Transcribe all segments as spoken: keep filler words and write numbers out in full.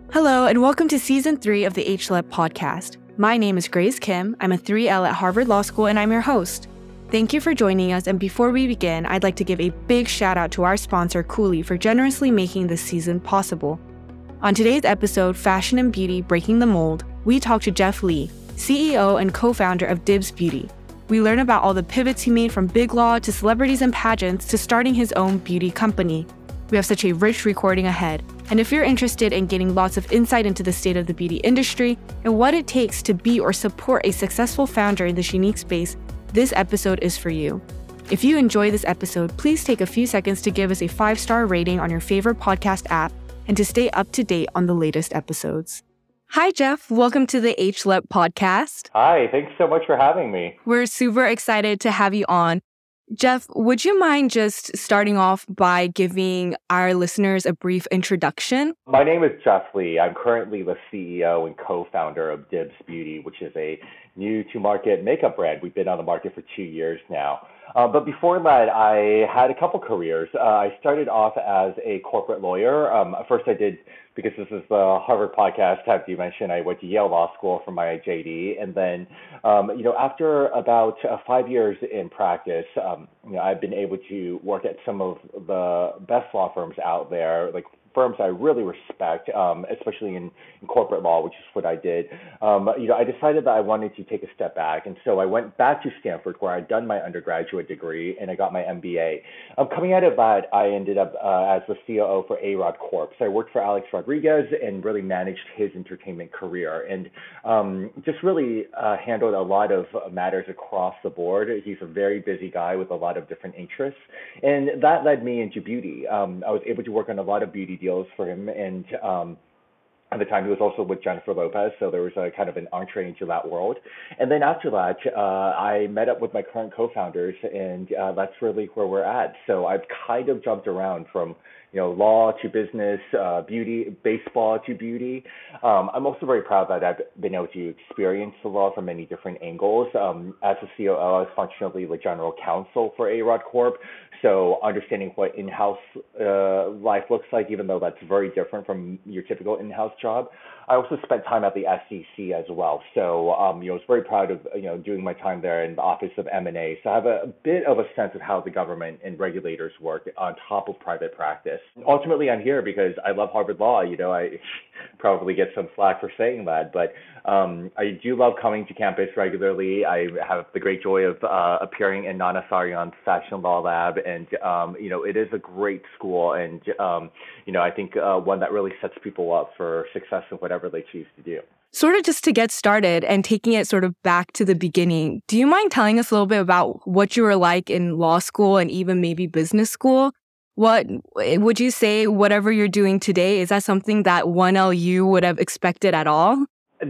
Hello, and welcome to Season three of the H L E P podcast. My name is Grace Kim. I'm a three L at Harvard Law School, and I'm your host. Thank you for joining us, and before we begin, I'd like to give a big shout out to our sponsor, Cooley, for generously making this season possible. On today's episode, Fashion and Beauty Breaking the Mold, we talk to Jeff Lee, C E O and co-founder of Dibs Beauty. We learn about all the pivots he made from big law to celebrities and pageants to starting his own beauty company. We have such a rich recording ahead, and if you're interested in getting lots of insight into the state of the beauty industry and what it takes to be or support a successful founder in this unique space, this episode is for you. If you enjoy this episode, please take a few seconds to give us a five-star rating on your favorite podcast app and to stay up to date on the latest episodes. Hi, Jeff. Welcome to the H L E P podcast. Hi, thanks so much for having me. We're super excited to have you on. Jeff, would you mind just starting off by giving our listeners a brief introduction? My name is Jeff Lee. I'm currently the C E O and co-founder of Dibs Beauty, which is a new-to-market makeup brand. We've been on the market for two years now. Uh, but before that, I had a couple careers. Uh, I started off as a corporate lawyer. Um, first, I did, because this is the Harvard podcast, as you mentioned, I went to Yale Law School for my J D. And then, um, you know, after about uh, five years in practice, um, you know, I've been able to work at some of the best law firms out there, like firms I really respect, um, especially in, in corporate law, which is what I did. Um, you know, I decided that I wanted to take a step back. And so I went back to Stanford, where I'd done my undergraduate degree, and I got my M B A. Um, coming out of that, I ended up uh, as the C O O for A-Rod Corp. So I worked for Alex Rodriguez and really managed his entertainment career, and um, just really uh, handled a lot of matters across the board. He's a very busy guy with a lot of different interests. And that led me into beauty. Um, I was able to work on a lot of beauty deals for him, and um, at the time he was also with Jennifer Lopez, so there was a kind of an entree into that world. And then after that, uh, I met up with my current co-founders, and uh, that's really where we're at. So I've kind of jumped around from, you know, law to business, uh, beauty, baseball to beauty. Um, I'm also very proud that I've been able to experience the law from many different angles. Um, as a C O O, I was functionally the general counsel for A-Rod Corp, so understanding what in-house uh, life looks like, even though that's very different from your typical in-house job. I also spent time at the S E C as well, so um, you know, I was very proud of you know doing my time there in the Office of M and A. So I have a, a bit of a sense of how the government and regulators work on top of private practice. Ultimately, I'm here because I love Harvard Law. You know, I probably get some flack for saying that, but um, I do love coming to campus regularly. I have the great joy of uh, appearing in Nana Saryan's Fashion Law Lab, and um, you know, it is a great school, and um, you know, I think uh, one that really sets people up for success in whatever they choose to do. Sort of just to get started and taking it sort of back to the beginning, do you mind telling us a little bit about what you were like in law school and even maybe business school? What would you say, whatever you're doing today, is that something that one L U would have expected at all?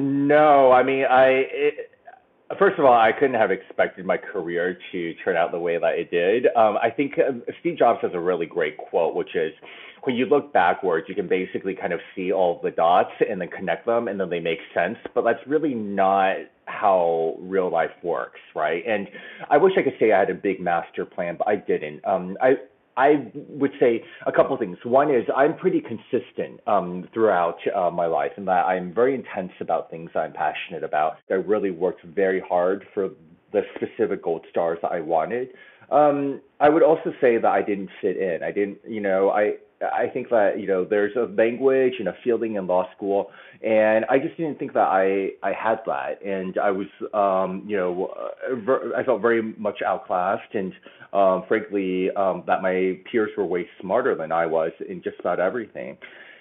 No, I mean, I it, first of all, I couldn't have expected my career to turn out the way that it did. Um, I think uh, Steve Jobs has a really great quote, which is, when you look backwards, you can basically kind of see all of the dots and then connect them, and then they make sense. But that's really not how real life works, right? And I wish I could say I had a big master plan, but I didn't. Um, I I would say a couple of things. One is I'm pretty consistent um, throughout uh, my life, in that I'm very intense about things I'm passionate about. I really worked very hard for the specific gold stars that I wanted. Um, I would also say that I didn't fit in. I didn't, you know, I I think that, you know, there's a language and a feeling in law school, and I just didn't think that I, I had that. And I was, um, you know, uh, ver- I felt very much outclassed, and um, frankly, um, that my peers were way smarter than I was in just about everything.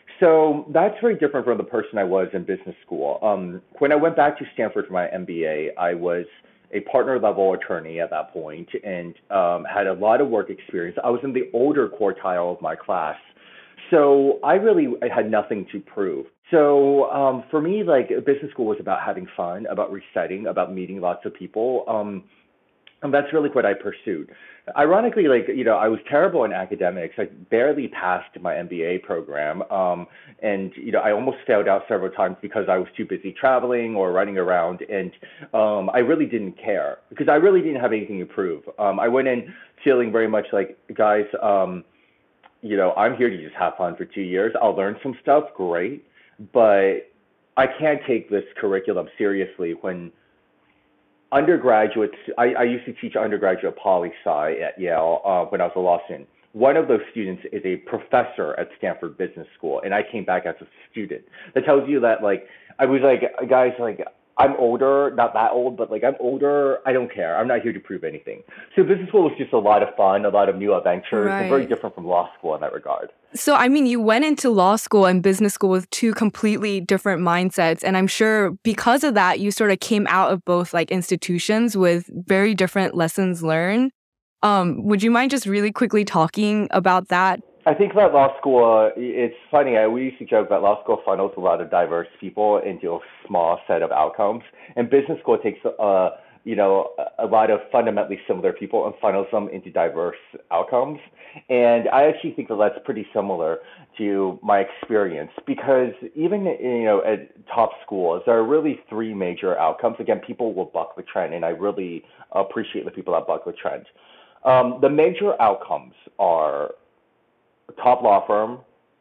So that's very different from the person I was in business school. Um, when I went back to Stanford for my M B A, I was a partner level attorney at that point, and um, had a lot of work experience. I was in the older quartile of my class. So I really I had nothing to prove. So um, for me, like, business school was about having fun, about reciting, about meeting lots of people. Um, and that's really what I pursued. Ironically, like, you know, I was terrible in academics. I barely passed my M B A program. Um, and, you know, I almost failed out several times because I was too busy traveling or running around. And um, I really didn't care because I really didn't have anything to prove. Um, I went in feeling very much like, guys, um, you know, I'm here to just have fun for two years. I'll learn some stuff, great. but I can't take this curriculum seriously when undergraduates, I, I used to teach undergraduate poli sci at Yale uh, when I was a law student. One of those students is a professor at Stanford Business School, and I came back as a student. That tells you that, like, I was like, guys, like, I'm older, not that old, but like, I'm older. I don't care. I'm not here to prove anything. So business school was just a lot of fun, a lot of new adventures, Right. and very different from law school in that regard. So, I mean, you went into law school and business school with two completely different mindsets. And I'm sure because of that, you sort of came out of both like institutions with very different lessons learned. Um, would you mind just really quickly talking about that? I think that law school, uh, it's funny. I, we used to joke that law school funnels a lot of diverse people into a small set of outcomes. And business school takes, uh, you know, a lot of fundamentally similar people and funnels them into diverse outcomes. And I actually think that that's pretty similar to my experience because even, you know, at top schools, there are really three major outcomes. Again, people will buck the trend, and I really appreciate the people that buck the trend. Um, the major outcomes are top law firm,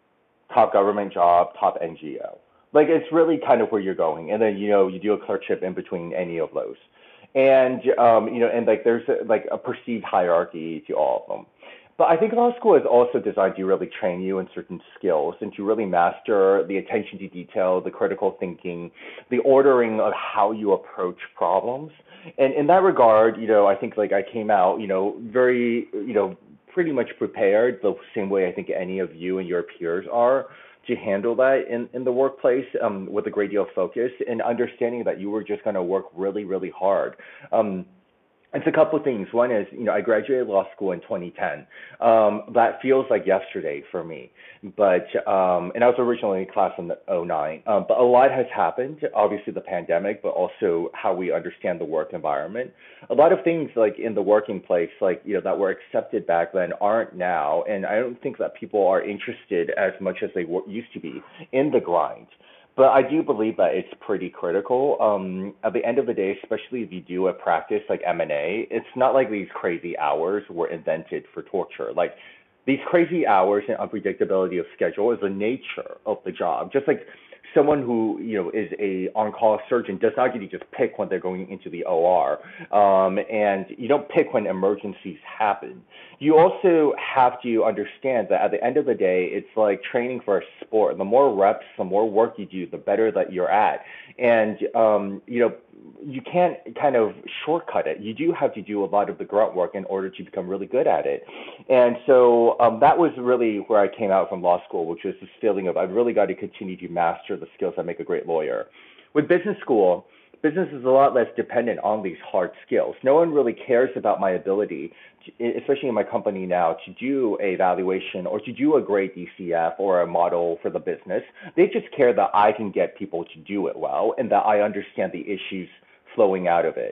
top government job, top N G O. Like, it's really kind of where you're going. And then, you know, you do a clerkship in between any of those. And, um, you know, and like there's a, like a perceived hierarchy to all of them. But I think law school is also designed to really train you in certain skills and to really master the attention to detail, the critical thinking, the ordering of how you approach problems. And in that regard, you know, I think like I came out, you know, very, you know, pretty much prepared the same way I think any of you and your peers are to handle that in, in the workplace um, with a great deal of focus and understanding that you were just going to work really, really hard. Um, It's a couple of things. One is, you know, I graduated law school in twenty ten. Um, that feels like yesterday for me. But, um, and I was originally in class in oh nine. Um, but a lot has happened, obviously the pandemic, but also how we understand the work environment. A lot of things like in the working place, like, you know, that were accepted back then aren't now. And I don't think that people are interested as much as they were, used to be in the grind. But I do believe that it's pretty critical. Um, at the end of the day, especially if you do a practice like M and A, it's not like these crazy hours were invented for torture. Like these crazy hours and unpredictability of schedule is the nature of the job. Just like someone who, you know, is a on-call surgeon does not get to just pick when they're going into the O R. Um, and you don't pick when emergencies happen. You also have to understand that at the end of the day, it's like training for a sport. The more reps, the more work you do, the better that you're at. And, um, you know, you can't kind of shortcut it. You do have to do a lot of the grunt work in order to become really good at it. And so um, that was really where I came out from law school, which was this feeling of I've really got to continue to master the skills that make a great lawyer. With business school, business is a lot less dependent on these hard skills. No one really cares about my ability, to, especially in my company now, to do a valuation or to do a great D C F or a model for the business. They just care that I can get people to do it well and that I understand the issues flowing out of it.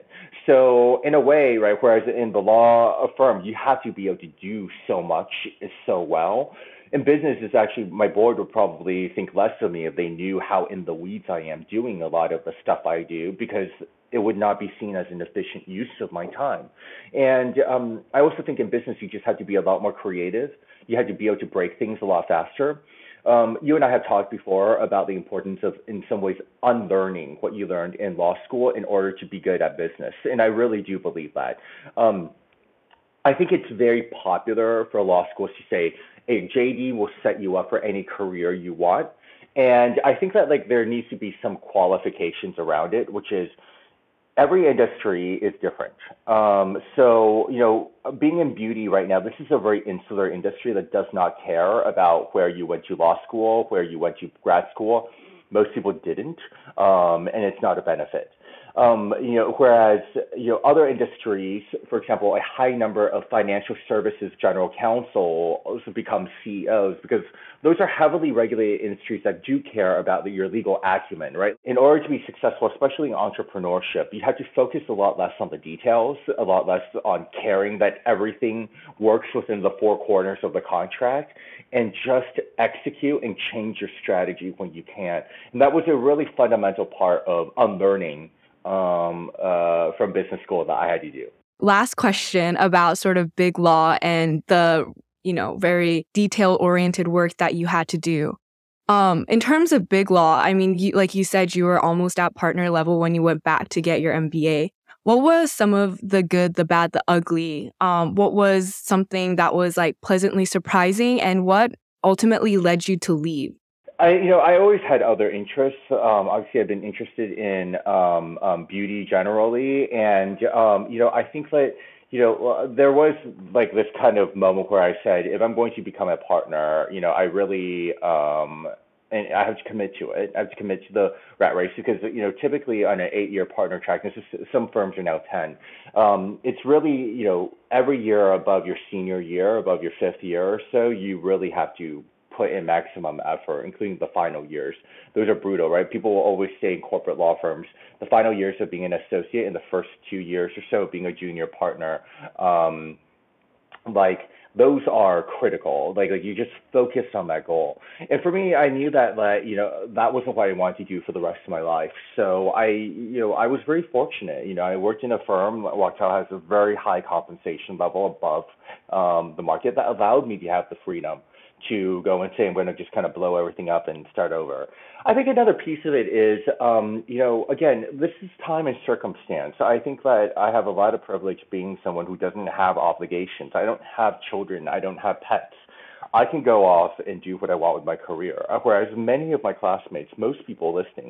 So in a way, right, whereas in the law firm, you have to be able to do so much so well. In business, it's actually, my board would probably think less of me if they knew how in the weeds I am doing a lot of the stuff I do, because it would not be seen as an efficient use of my time. And um, I also think in business, you just have to be a lot more creative. You have to be able to break things a lot faster. Um, you and I have talked before about the importance of, in some ways, unlearning what you learned in law school in order to be good at business. And I really do believe that. Um, I think it's very popular for law schools to say, a J D will set you up for any career you want. And I think that like there needs to be some qualifications around it, which is every industry is different. Um, so, you know, being in beauty right now, this is a very insular industry that does not care about where you went to law school, where you went to grad school. Most people didn't, um, and it's not a benefit. Um, you know, whereas, you know, other industries, for example, a high number of financial services general counsel also become C E Os because those are heavily regulated industries that do care about the, your legal acumen, right? In order to be successful, especially in entrepreneurship, you have to focus a lot less on the details, a lot less on caring that everything works within the four corners of the contract, and just execute and change your strategy when you can. And that was a really fundamental part of unlearning Um, uh, from business school that I had to do. Last question about sort of big law and the, you know, very detail-oriented work that you had to do. Um, in terms of Big Law, I mean, you, like you said, you were almost at partner level when you went back to get your M B A. What was some of the good, the bad, the ugly? Um, what was something that was like pleasantly surprising, and what ultimately led you to leave? I, you know, I always had other interests. Um, obviously, I've been interested in um, um, beauty generally, and um, you know, I think that you know uh, there was like this kind of moment where I said, if I'm going to become a partner, you know, I really um, and I have to commit to it. I have to commit to the rat race because you know, typically on an eight-year partner track, this is some firms are now ten. Um, it's really you know every year above your senior year, above your fifth year or so, you really have to put in maximum effort, including the final years. Those are brutal, right? People will always stay in corporate law firms. The final years of being an associate and the first two years or so of being a junior partner, um, like those are critical. Like, like you just focus on that goal. And for me, I knew that like you know that wasn't what I wanted to do for the rest of my life. So I you know I was very fortunate. You know I worked in a firm. Wachtell has a very high compensation level above um, the market that allowed me to have the freedom to go and say I'm going to just kind of blow everything up and start over. I think another piece of it is, um, you know, again, this is time and circumstance. I think that I have a lot of privilege being someone who doesn't have obligations. I don't have children. I don't have pets. I can go off and do what I want with my career. Whereas many of my classmates, most people listening,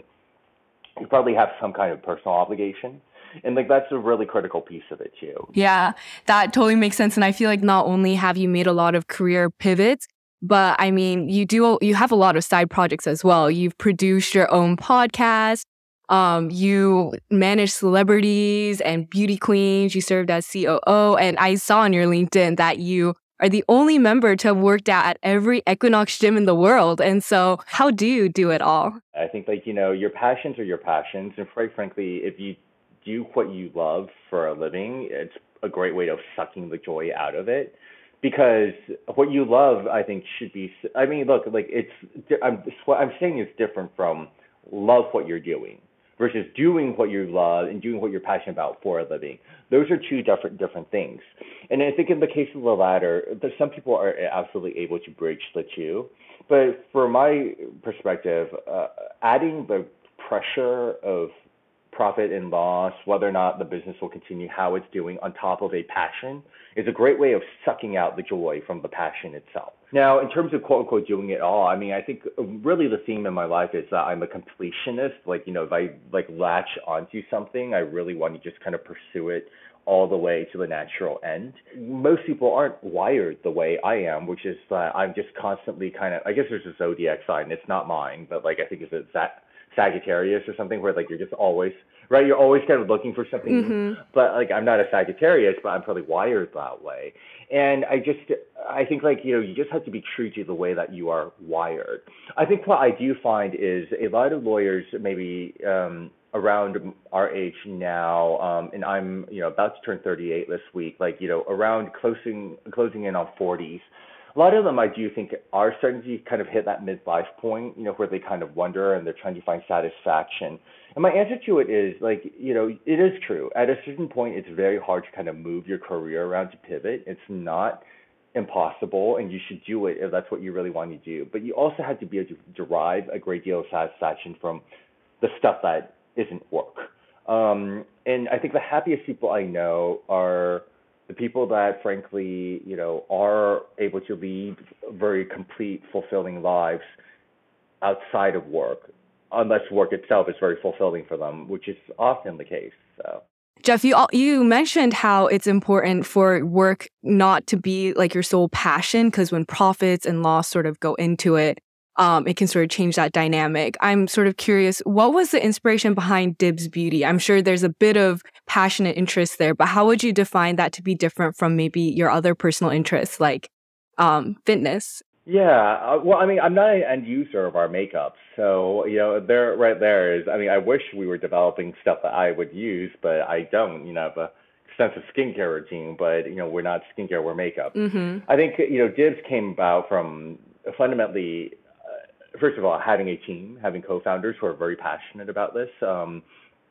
you probably have some kind of personal obligation. And like that's a really critical piece of it too. Yeah, that totally makes sense. And I feel like not only have you made a lot of career pivots, but I mean, you do, you have a lot of side projects as well. You've produced your own podcast. Um, you manage celebrities and beauty queens. You served as C O O. And I saw on your LinkedIn that you are the only member to have worked out at every Equinox gym in the world. And so how do you do it all? I think like, you know, your passions are your passions. And quite frankly, if you do what you love for a living, it's a great way of sucking the joy out of it. Because what you love, I think, should be. I mean, look, like it's. I'm. What I'm saying is different from love what you're doing versus doing what you love and doing what you're passionate about for a living. Those are two different different things. And I think in the case of the latter, there's some people are absolutely able to bridge the two. But from my perspective, uh, adding the pressure of profit and loss, whether or not the business will continue, how it's doing on top of a passion is a great way of sucking out the joy from the passion itself. Now, in terms of quote unquote doing it all, I mean, I think really the theme in my life is that I'm a completionist. Like, you know, if I like latch onto something, I really want to just kind of pursue it all the way to the natural end. Most people aren't wired the way I am, which is that I'm just constantly kind of, I guess there's a zodiac sign. It's not mine, but like I think it's a Sagittarius or something where like you're just always right you're always kind of looking for something mm-hmm. new. But like I'm not a Sagittarius, but I'm probably wired that way. And I just I think like you know you just have to be true to the way that you are wired. I think what I do find is a lot of lawyers maybe um around our age now, um and I'm you know about to turn thirty-eight this week, like you know around closing closing in on forties. A lot of them, I do think, are starting to kind of hit that midlife point, you know, where they kind of wonder and they're trying to find satisfaction. And my answer to it is, like, you know, it is true. At a certain point, it's very hard to kind of move your career around to pivot. It's not impossible, and you should do it if that's what you really want to do. But you also have to be able to derive a great deal of satisfaction from the stuff that isn't work. Um, and I think the happiest people I know are the people that, frankly, you know, are able to lead very complete, fulfilling lives outside of work, unless work itself is very fulfilling for them, which is often the case. So, Jeff, you you mentioned how it's important for work not to be like your sole passion, because when profits and loss sort of go into it, um, it can sort of change that dynamic. I'm sort of curious, what was the inspiration behind Dibs Beauty? I'm sure there's a bit of passionate interest there, but how would you define that to be different from maybe your other personal interests like um, fitness? Yeah, uh, well, I mean, I'm not an end user of our makeup, so you know, there, right there is. I mean, I wish we were developing stuff that I would use, but I don't. You know, I have a extensive skincare routine, but you know, we're not skincare, we're makeup. Mm-hmm. I think you know, Dibs came about from fundamentally. First of all, having a team, having co-founders who are very passionate about this. Um,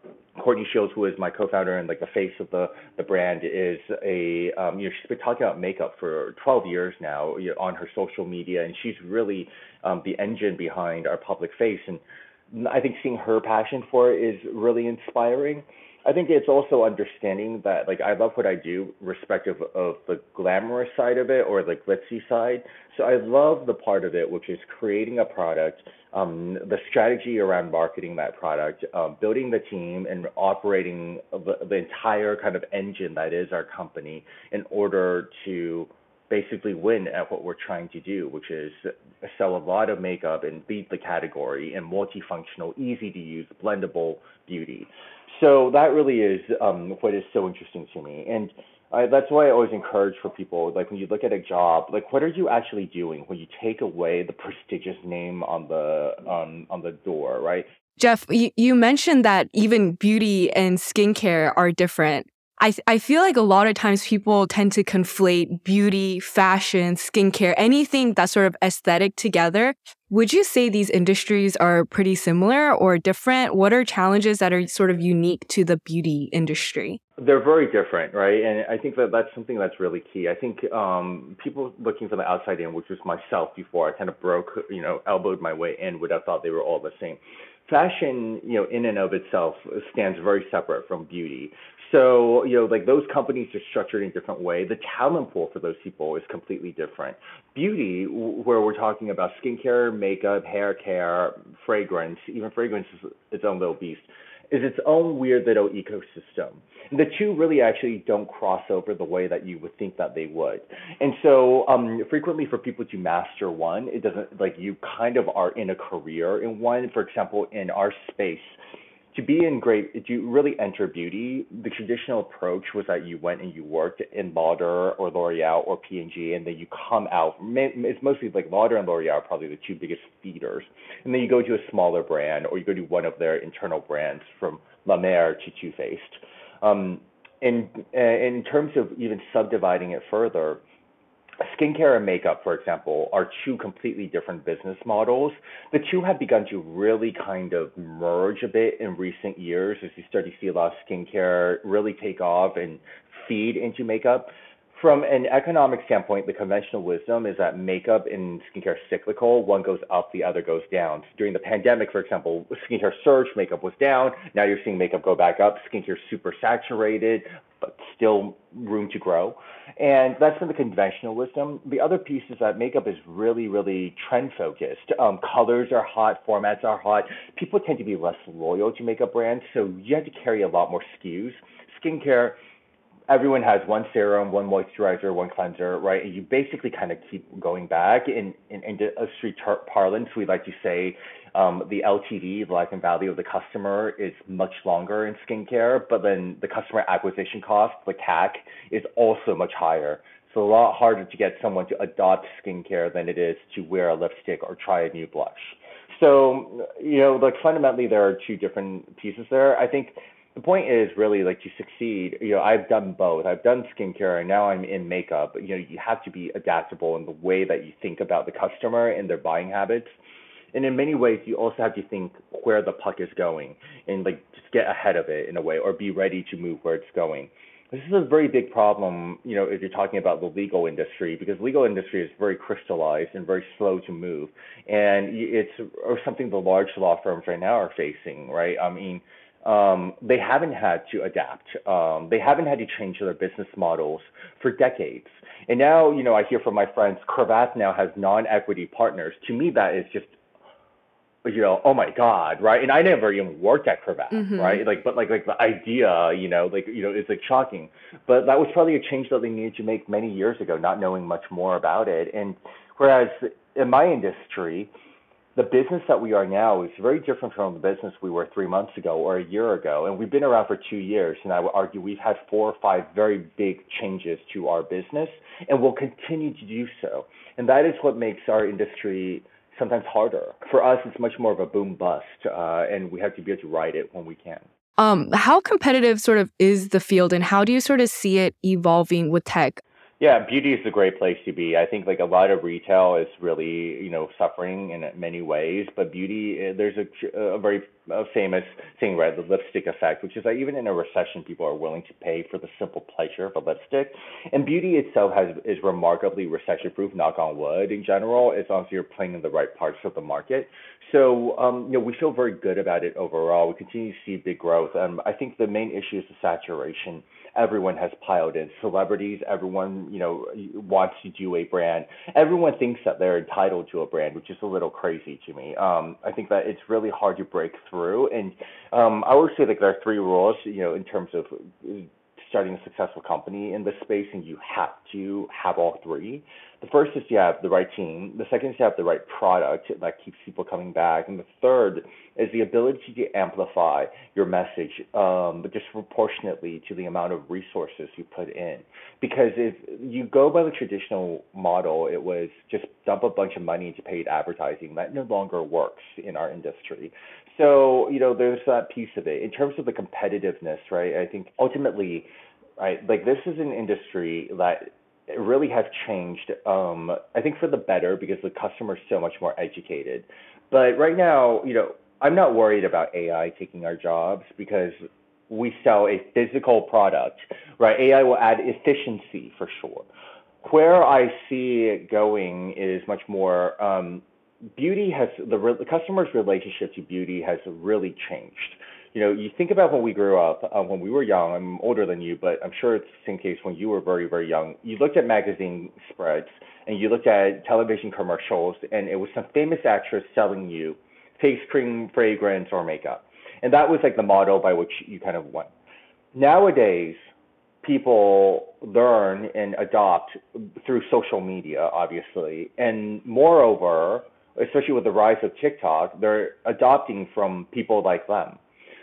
Courtney Shields, who is my co-founder and like the face of the the brand, is a um, you know she's been talking about makeup for twelve years now, you know, on her social media, and she's really um, the engine behind our public face. And I think seeing her passion for it is really inspiring. I think it's also understanding that like I love what I do, respective of the glamorous side of it or the glitzy side. So I love the part of it, which is creating a product, um, the strategy around marketing that product, um, building the team, and operating the, the entire kind of engine that is our company in order to basically win at what we're trying to do, which is sell a lot of makeup and beat the category in multifunctional, easy to use, blendable beauty. So that really is um, what is so interesting to me. And I, that's why I always encourage for people, like when you look at a job, like what are you actually doing when you take away the prestigious name on the on on the door, right? Jeff, you, you mentioned that even beauty and skincare are different. I I feel like a lot of times people tend to conflate beauty, fashion, skincare, anything that's sort of aesthetic together. Would you say these industries are pretty similar or different? What are challenges that are sort of unique to the beauty industry? They're very different, right? And I think that that's something that's really key. I think um, people looking from the outside in, which was myself before, I kind of broke, you know, elbowed my way in, would have thought they were all the same. Fashion, you know, in and of itself stands very separate from beauty. So, you know, like those companies are structured in a different way. The talent pool for those people is completely different. Beauty, where we're talking about skincare, makeup, hair care, fragrance, even fragrance is its own little beast, is its own weird little ecosystem. And the two really actually don't cross over the way that you would think that they would. And so um, frequently for people to master one, it doesn't, like you kind of are in a career in one. For example, in our space, to be in great, to really enter beauty, the traditional approach was that you went and you worked in Lauder or L'Oreal or P and G, and then you come out. It's mostly like Lauder and L'Oreal are probably the two biggest feeders, and then you go to a smaller brand or you go to one of their internal brands, from La Mer to Too Faced. Um, and uh, in terms of even subdividing it further, skincare and makeup, for example, are two completely different business models. The two have begun to really kind of merge a bit in recent years as you start to see a lot of skincare really take off and feed into makeup. From an economic standpoint, the conventional wisdom is that makeup and skincare are cyclical. One goes up, the other goes down. During the pandemic, for example, skincare surged, makeup was down. Now you're seeing makeup go back up. Skincare super saturated, but still room to grow. And that's been the conventional wisdom. The other piece is that makeup is really, really trend focused. Um, colors are hot, formats are hot. People tend to be less loyal to makeup brands, so you have to carry a lot more S K Us. Skincare, everyone has one serum, one moisturizer, one cleanser, right? And you basically kind of keep going back. In, in, in industry tar- parlance, we like to say um, the L T V, the lifetime value of the customer, is much longer in skincare, but then the customer acquisition cost, the C A C, is also much higher. So a lot harder to get someone to adopt skincare than it is to wear a lipstick or try a new blush. So, you know, like fundamentally, there are two different pieces there. I think the point is really like to succeed. You know, I've done both. I've done skincare and now I'm in makeup. You know, you have to be adaptable in the way that you think about the customer and their buying habits. And in many ways, you also have to think where the puck is going and like just get ahead of it in a way, or be ready to move where it's going. This is a very big problem, you know, if you're talking about the legal industry, because legal industry is very crystallized and very slow to move. And it's or something the large law firms right now are facing, right? I mean, Um, they haven't had to adapt. Um, they haven't had to change their business models for decades. And now, you know, I hear from my friends, Cravath now has non-equity partners. To me, that is just, you know, oh my God, right? And I never even worked at Cravath, mm-hmm. right? Like, but like, like the idea, you know, like, you know, it's like shocking. But that was probably a change that they needed to make many years ago, not knowing much more about it. And whereas in my industry, the business that we are now is very different from the business we were three months ago or a year ago. And we've been around for two years. And I would argue we've had four or five very big changes to our business and will continue to do so. And that is what makes our industry sometimes harder. For us, it's much more of a boom bust, uh, and we have to be able to ride it when we can. Um, how competitive sort of is the field, and how do you sort of see it evolving with tech? Yeah, beauty is a great place to be. I think like a lot of retail is really, you know, suffering in many ways, but beauty, eh, there's a, a very uh, famous saying, right, the lipstick effect, which is that even in a recession, people are willing to pay for the simple pleasure of a lipstick. And beauty itself has is remarkably recession-proof, knock on wood, in general, as long as you're playing in the right parts of the market. So, um, you know, we feel very good about it overall. We continue to see big growth. Um, I think the main issue is the saturation. Everyone has piled in. Celebrities, everyone, you know, wants to do a brand. Everyone thinks that they're entitled to a brand, which is a little crazy to me. Um, I think that it's really hard to break through. And um, I would say that there are three rules, you know, in terms of uh, starting a successful company in this space, and you have to have all three. The first is you have the right team. The second is you have the right product that keeps people coming back. And the third is the ability to amplify your message, um, but disproportionately to the amount of resources you put in. Because if you go by the traditional model, it was just dump a bunch of money into paid advertising. That no longer works in our industry. So, you know, there's that piece of it. In terms of the competitiveness, right, I think ultimately, right, like this is an industry that it really has changed, um, I think for the better because the customer is so much more educated. But right now, you know, I'm not worried about A I taking our jobs because we sell a physical product, right? A I will add efficiency for sure. Where I see it going is much more um, beauty has the, re- the customer's relationship to beauty has really changed. You know, you think about when we grew up, uh, when we were young. I'm older than you, but I'm sure it's the same case when you were very, very young. You looked at magazine spreads and you looked at television commercials, and it was some famous actress selling you face cream, fragrance, or makeup, and that was like the model by which you kind of went. Nowadays, people learn and adopt through social media, obviously. And moreover, especially with the rise of TikTok, they're adopting from people like them.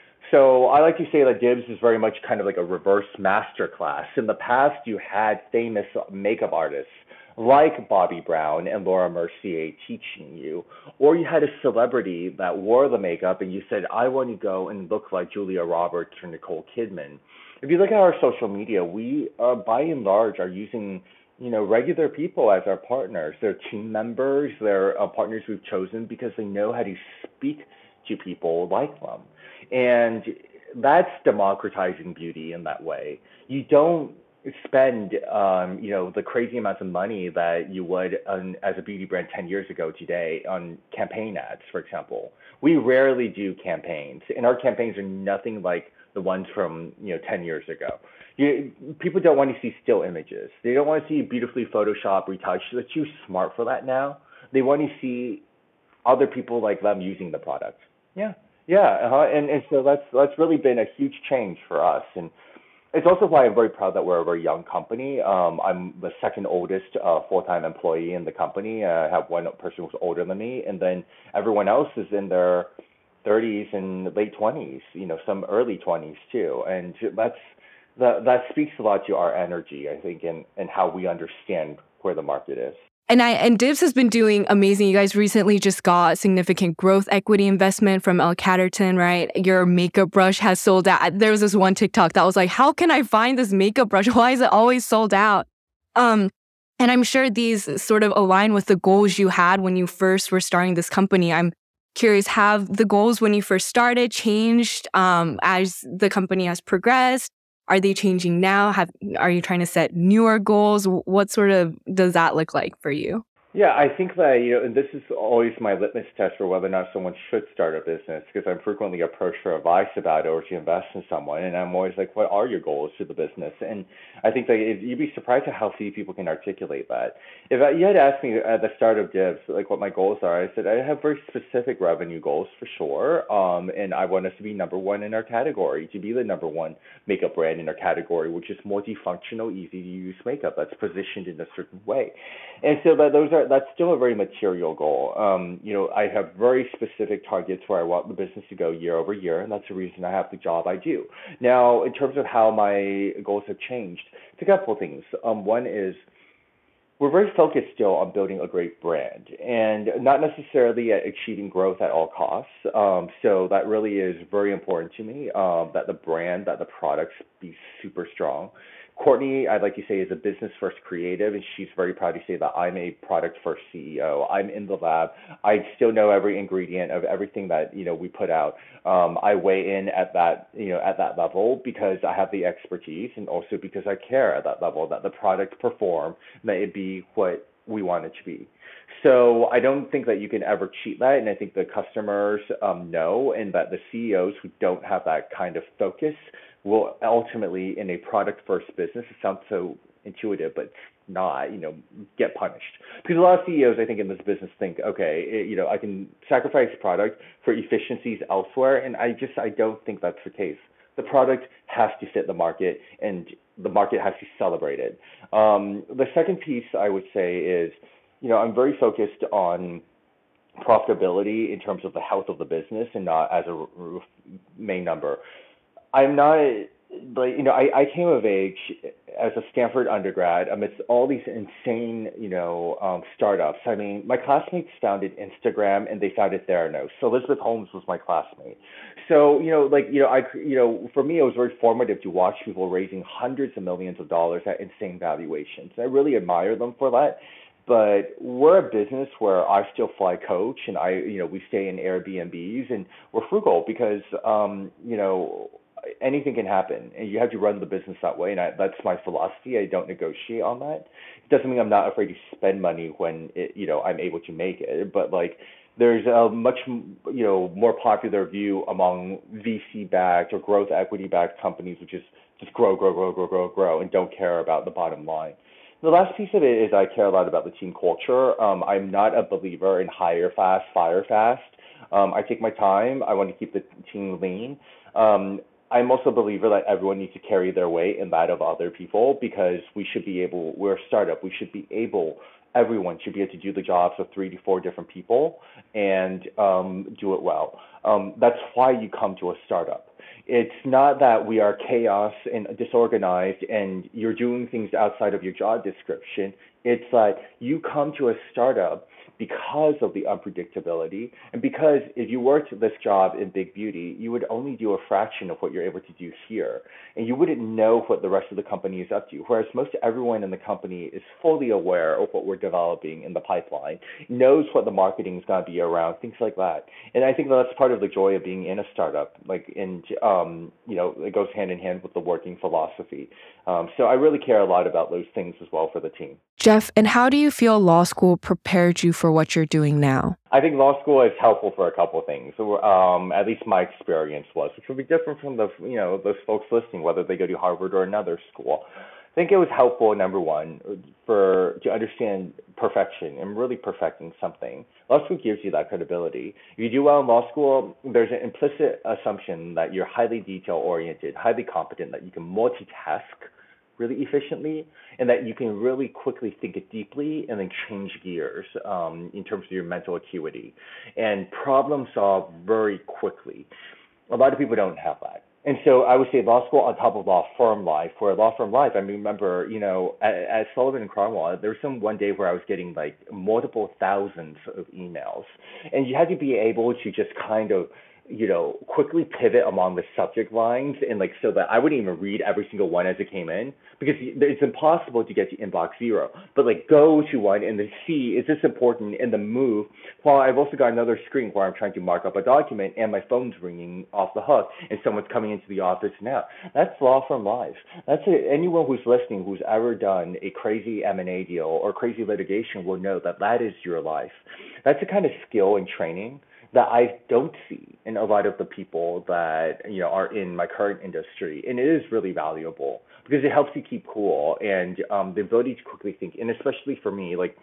So I like to say that Dibs is very much kind of like a reverse master class. In the past, you had famous makeup artists like Bobby Brown and Laura Mercier teaching you, or you had a celebrity that wore the makeup and you said, I want to go and look like Julia Roberts or Nicole Kidman. If you look at our social media, we uh, by and large are using you know regular people as our partners. They're team members. They're uh, partners we've chosen because they know how to speak to people like them, and that's democratizing beauty in that way. You don't spend um, you know the crazy amounts of money that you would on, as a beauty brand ten years ago today on campaign ads, for example. We rarely do campaigns, and our campaigns are nothing like the ones from you know ten years ago. You, people don't want to see still images. They don't want to see beautifully photoshopped, retouched. They're too smart for that now. They want to see other people like them using the product. Yeah, yeah, uh-huh. and and so that's that's really been a huge change for us, and it's also why I'm very proud that we're a very young company. Um, I'm the second oldest uh, full-time employee in the company. Uh, I have one person who's older than me, and then everyone else is in their thirties and late twenties. You know, some early twenties too, and that's that that speaks a lot to our energy, I think, and and how we understand where the market is. And I and Dibs has been doing amazing. You guys recently just got significant growth equity investment from L Catterton, right? Your makeup brush has sold out. There was this one TikTok that was like, "How can I find this makeup brush? Why is it always sold out?" Um, and I'm sure these sort of align with the goals you had when you first were starting this company. I'm curious, have the goals when you first started changed um, as the company has progressed? Are they changing now? Have Are you trying to set newer goals? What sort of does that look like for you? Yeah, I think that, you know, and this is always my litmus test for whether or not someone should start a business because I'm frequently approached for advice about it or to invest in someone. And I'm always like, what are your goals to the business? And I think that if, you'd be surprised at how few people can articulate that. If I, you had asked me at the start of Dibs, like what my goals are, I said, I have very specific revenue goals for sure. Um, and I want us to be number one in our category, to be the number one makeup brand in our category, which is multifunctional, easy to use makeup that's positioned in a certain way. And so that those are that's still a very material goal. Um, you know, I have very specific targets where I want the business to go year over year, and that's the reason I have the job I do. Now, in terms of how my goals have changed, it's a couple of things. Um, one is we're very focused still on building a great brand and not necessarily at achieving growth at all costs. Um, so that really is very important to me, um, that the brand, that the products be super strong. Courtney, I'd like to say, is a business first creative, and she's very proud to say that I'm a product first C E O. I'm in the lab. I still know every ingredient of everything that you know we put out. Um, I weigh in at that you know at that level because I have the expertise, and also because I care at that level that the product perform, that it be what we want it to be. So I don't think that you can ever cheat that, and I think the customers um, know, and that the C E Os who don't have that kind of focus will ultimately, in a product-first business, it sounds so intuitive, but it's not, you know, get punished. Because a lot of C E Os, I think, in this business think, okay, it, you know, I can sacrifice product for efficiencies elsewhere, and I just, I don't think that's the case. The product has to fit the market, and the market has to celebrate it. Um, the second piece I would say is, you know, I'm very focused on profitability in terms of the health of the business and not as a r- r- main number. I'm not like you know I, I came of age as a Stanford undergrad amidst all these insane you know um, startups. I mean, my classmates founded Instagram and they founded Theranos. So Elizabeth Holmes was my classmate. So you know like you know I you know for me it was very formative to watch people raising hundreds of millions of dollars at insane valuations. I really admire them for that. But we're a business where I still fly coach, and I, you know, we stay in Airbnbs, and we're frugal because, um, you know, anything can happen, and you have to run the business that way. And I, that's my philosophy. I don't negotiate on that. It doesn't mean I'm not afraid to spend money when it, you know, I'm able to make it. But like, there's a much, you know, more popular view among V C-backed or growth equity-backed companies, which is just grow, grow, grow, grow, grow, grow, and don't care about the bottom line. The last piece of it is I care a lot about the team culture. Um, I'm not a believer in hire fast, fire fast. Um, I take my time. I want to keep the team lean. Um, I'm also a believer that everyone needs to carry their weight and that of other people because we should be able, we're a startup, we should be able, everyone should be able to do the jobs of three to four different people and um, do it well. Um, that's why you come to a startup. It's not that we are chaos and disorganized and you're doing things outside of your job description. It's like you come to a startup because of the unpredictability and because if you worked this job in Big Beauty, you would only do a fraction of what you're able to do here. And you wouldn't know what the rest of the company is up to. Whereas most everyone in the company is fully aware of what we're developing in the pipeline, knows what the marketing is going to be around, things like that. And I think that's part of the joy of being in a startup. Like, and um, you know, it goes hand in hand with the working philosophy. Um, so I really care a lot about those things as well for the team. Jeff, and how do you feel law school prepared you for what you're doing now? I think law school is helpful for a couple of things. So, um, at least my experience was, which will be different from the you know those folks listening, whether they go to Harvard or another school. I think it was helpful, number one, for to understand perfection and really perfecting something. Law school gives you that credibility. If you do well in law school, there's an implicit assumption that you're highly detail oriented, highly competent, that you can multitask really efficiently, and that you can really quickly think it deeply and then change gears um, in terms of your mental acuity and problem solve very quickly. A lot of people don't have that. And so I would say law school on top of law firm life. For law firm life, I remember, you know, at, at Sullivan and Cromwell, there was some one day where I was getting like multiple thousands of emails. And you had to be able to just kind of you know, quickly pivot among the subject lines and like so that I wouldn't even read every single one as it came in because it's impossible to get to inbox zero. But like go to one and then see, is this important, and the move. While I've also got another screen where I'm trying to mark up a document and my phone's ringing off the hook and someone's coming into the office now. That's law firm life. That's it. Anyone who's listening who's ever done a crazy M and A deal or crazy litigation will know that that is your life. That's the kind of skill and training that I don't see in a lot of the people that you know are in my current industry, and it is really valuable because it helps you keep cool and um, the ability to quickly think. And especially for me, like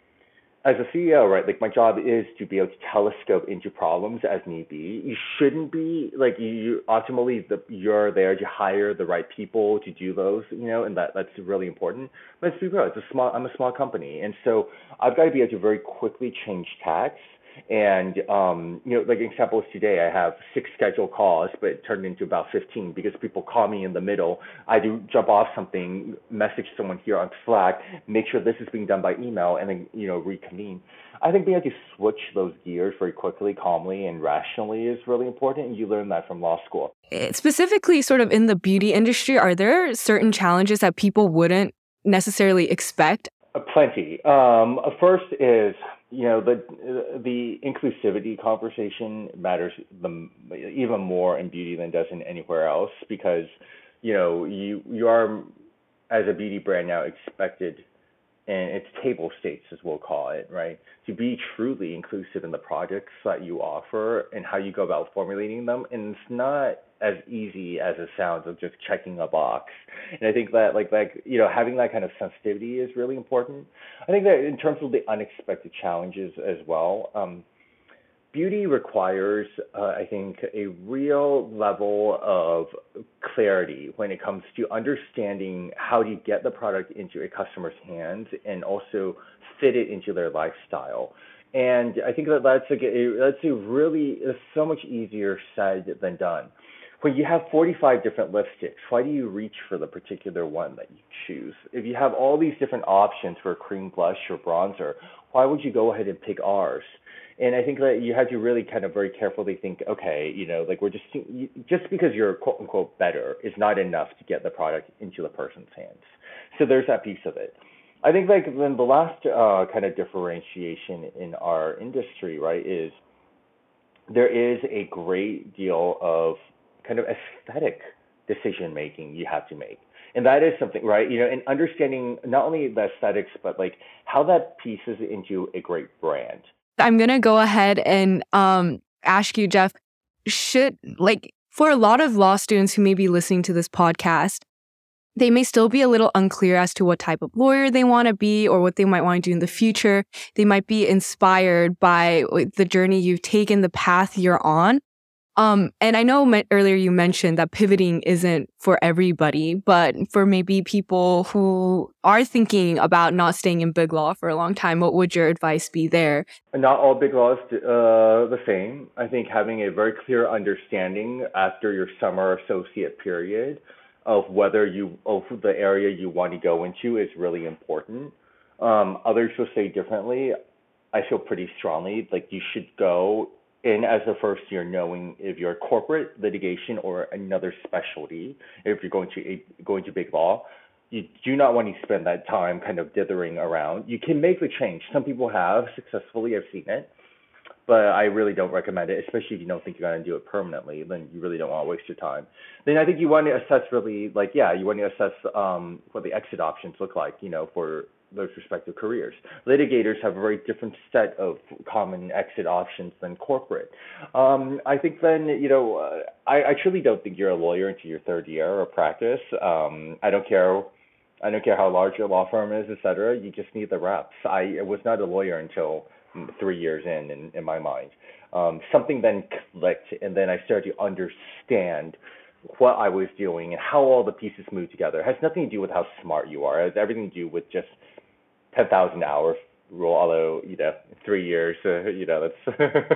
as a C E O, right? Like my job is to be able to telescope into problems as need be. You shouldn't be like you, you ultimately the, you're there to hire the right people to do those, you know, and that that's really important. But let's be real, it's a small. I'm a small company, and so I've got to be able to very quickly change tacks And um, you know, like examples today, I have six scheduled calls, but it turned into about fifteen because people call me in the middle. I do jump off something, message someone here on Slack, make sure this is being done by email, and then you know reconvene. I think being able to switch those gears very quickly, calmly, and rationally is really important, and you learn that from law school. Eh, Specifically, sort of in the beauty industry, are there certain challenges that people wouldn't necessarily expect? Uh, plenty. Um, uh, first is you know the the inclusivity conversation matters the even more in beauty than it does in anywhere else because you know you you are as a beauty brand now expected and it's table stakes as we'll call it, right? To be truly inclusive in the projects that you offer and how you go about formulating them. And it's not as easy as it sounds of just checking a box. And I think that like like you know having that kind of sensitivity is really important. I think that in terms of the unexpected challenges as well, um, beauty requires, uh, I think, a real level of clarity when it comes to understanding how to get the product into a customer's hands and also fit it into their lifestyle. And I think that that's like a, that's a really it's so much easier said than done. When you have forty-five different lipsticks, why do you reach for the particular one that you choose? If you have all these different options for cream blush or bronzer, why would you go ahead and pick ours? And I think that you have to really kind of very carefully think, okay, you know, like we're just just because you're quote unquote better is not enough to get the product into the person's hands. So there's that piece of it. I think like then the last uh, kind of differentiation in our industry, right, is there is a great deal of kind of aesthetic decision making you have to make. And that is something, right? You know, and understanding not only the aesthetics, but like how that pieces into a great brand. I'm going to go ahead and um, ask you, Jeff, should, like, for a lot of law students who may be listening to this podcast, they may still be a little unclear as to what type of lawyer they want to be or what they might want to do in the future. They might be inspired by the journey you've taken, the path you're on. Um, and I know me- earlier you mentioned that pivoting isn't for everybody, but for maybe people who are thinking about not staying in big law for a long time, what would your advice be there? Not all big laws uh, the same. I think having a very clear understanding after your summer associate period of whether you of the area you want to go into is really important. Um, others will say differently. I feel pretty strongly like you should go in as a first year knowing if you're corporate litigation or another specialty, if you're going to a, going to big law, you do not want to spend that time kind of dithering around. You can make the change. Some people have successfully. I've seen it, but I really don't recommend it, especially if you don't think you're going to do it permanently. Then you really don't want to waste your time. Then I think you want to assess really like yeah, you want to assess um, what the exit options look like, you know, for those respective careers. Litigators have a very different set of common exit options than corporate. Um, I think then, you know, uh, I, I truly don't think you're a lawyer into your third year of practice. Um, I don't care. I don't care how large your law firm is, et cetera. You just need the reps. I was not a lawyer until three years in, in, in my mind. Um, something then clicked, and then I started to understand what I was doing and how all the pieces move together. It has nothing to do with how smart you are. It has everything to do with just ten thousand hours rule, although, you know, three years, uh, you know, that's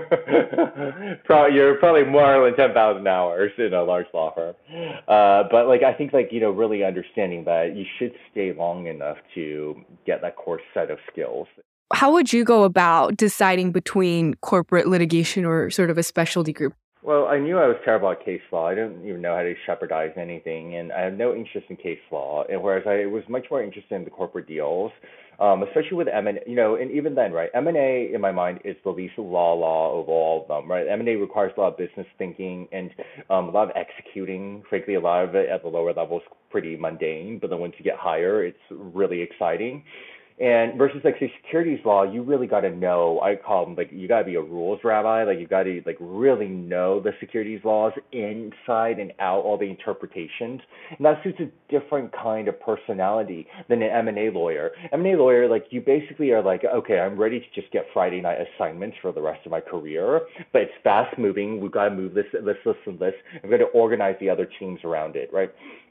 probably, you're probably more than ten thousand hours in a large law firm. Uh, but like, I think like, you know, really understanding that you should stay long enough to get that core set of skills. How would you go about deciding between corporate litigation or sort of a specialty group? Well, I knew I was terrible at case law. I didn't even know how to shepherdize anything, and I have no interest in case law. And whereas I was much more interested in the corporate deals, um, especially with M and A, you know, and even then, right? M and A in my mind is the least law law of all of them, right? M and A requires a lot of business thinking and um, a lot of executing. Frankly, a lot of it at the lower levels pretty mundane, but then once you get higher, it's really exciting. And versus like say securities law, you really got to know. I call them like you got to be a rules rabbi. Like you got to like really know the securities laws inside and out, all the interpretations. And that's just a different kind of personality than an M and A lawyer. M and A lawyer, like you basically are like, okay, I'm ready to just get Friday night assignments for the rest of my career, but it's fast moving. We've got to move this, this, this, and this. I've got to organize the other teams around it, right?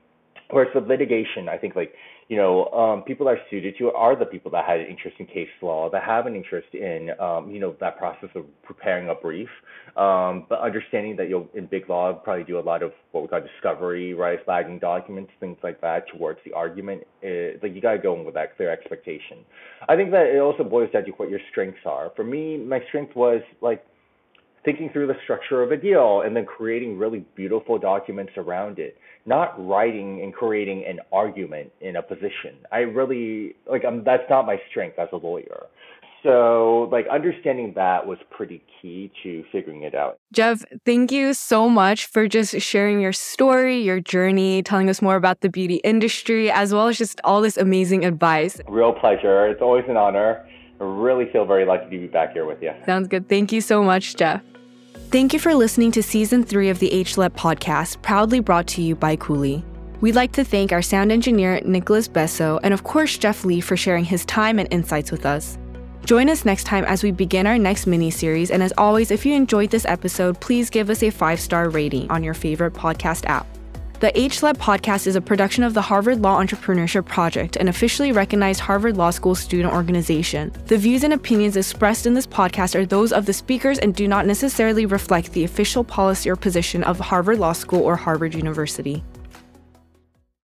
Whereas with litigation, I think like, you know, um, people that are suited to it are the people that had an interest in case law, that have an interest in, um, you know, that process of preparing a brief, um, but understanding that you'll, in big law, probably do a lot of what we call discovery, right, flagging documents, things like that towards the argument. It, like you got to go in with that clear expectation. I think that it also boils down to what your strengths are. For me, my strength was like thinking through the structure of a deal and then creating really beautiful documents around it, not writing and creating an argument in a position. I really, like, I'm, that's not my strength as a lawyer. So, like, understanding that was pretty key to figuring it out. Jeff, thank you so much for just sharing your story, your journey, telling us more about the beauty industry, as well as just all this amazing advice. Real pleasure. It's always an honor. I really feel very lucky to be back here with you. Sounds good. Thank you so much, Jeff. Thank you for listening to Season three of the H L E P podcast, proudly brought to you by Cooley. We'd like to thank our sound engineer, Nicholas Besso, and of course, Jeff Lee for sharing his time and insights with us. Join us next time as we begin our next mini-series, and as always, if you enjoyed this episode, please give us a five-star rating on your favorite podcast app. The H L E P podcast is a production of the Harvard Law Entrepreneurship Project, an officially recognized Harvard Law School student organization. The views and opinions expressed in this podcast are those of the speakers and do not necessarily reflect the official policy or position of Harvard Law School or Harvard University.